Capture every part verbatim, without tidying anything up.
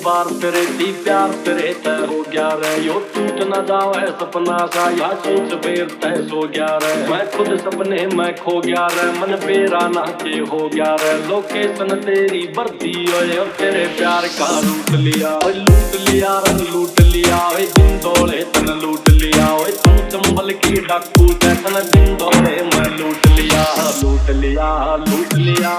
बार तेरे दी प्यार तेरे तय हो गया रे। यो टूट न जावे सपना सा या सोच बेर तय सो गया रे। मैं खुद सपने में खो गया रे, मन बेरा ना के हो गया रे। लोकेशन तेरी बढ़ती ओए और तेरे प्यार का लूट लिया ओए, लूट लिया रे लूट लिया ओए, दिन दौड़े तन लूट लिया ओए। तुम चंबल की डाकू तन दिन दौड़े मैं लूट लिया, लूट लिया लूट लिया।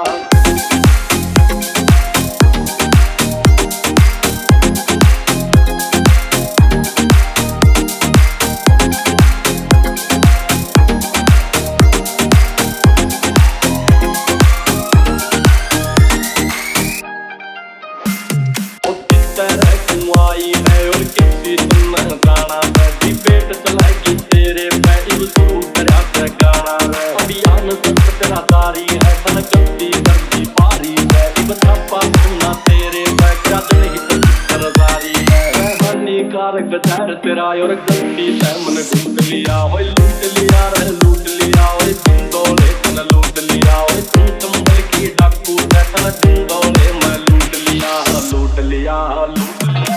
गजर तेरा और गलती से मन लूट लिया ओए, लूट लिया रे लूट लिया ओए, दिन दौड़े तन लूट लिया ओए। तुम चंबल की डाकू तन दिन दौड़े मैं लूट लिया, लूट लिया लूट लिया।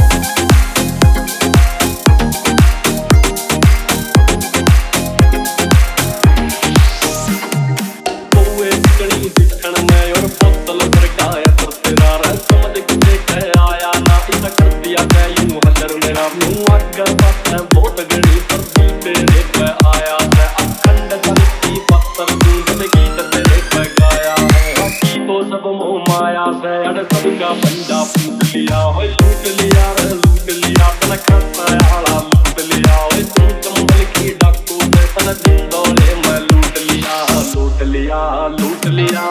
कौए चिकनी दिखण में और बोतल भड़काया तो तेरा रे, समझ के देख आया ना इतना कर दिया मैं यूं हजर मेरा। मुँह आगे बात है बहुत गड़ी पर दिल तेरे पे आया है। अखंड गलती पत्थर दूध की तेरे पे गाया है। बाकी तो सब मोह माया से अड़ सबका पंजा फूट लिया ओए, लूट लिया रे लूट लिया तन खाता आला लूट लिया ओए। तुम चंबल की डाकू तन दिन दौड़े मैं लूट लिया, लूट लिया लूट लिया।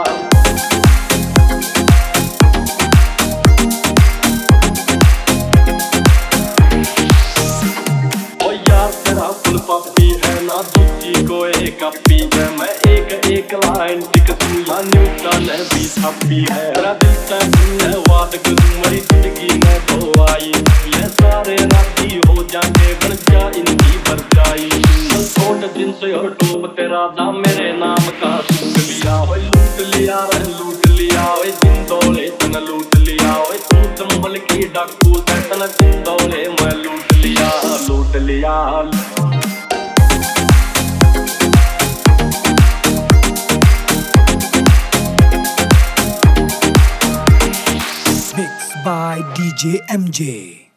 पापी है ना दूसरी को एक अपी है, मैं एक एक लाइन टिक दूंगा न्यूटन भी छपी है। तेरा दिल से धन्यवाद करूं मेरी जिंदगी में तो आई, ये सारे राती हो जाके बन जा इनकी बरजाई। छोट जिन्स और टोप तेरा दाम मेरे नाम का सूट लिया ओए, लूट लिया रे लूट लिया ओए, दिन दौड़े तन लूट लिया ओए। तुम चंबल की डाकू तन दिन दौड़े मैं लूट लिया, लूट लिया। by D J M J।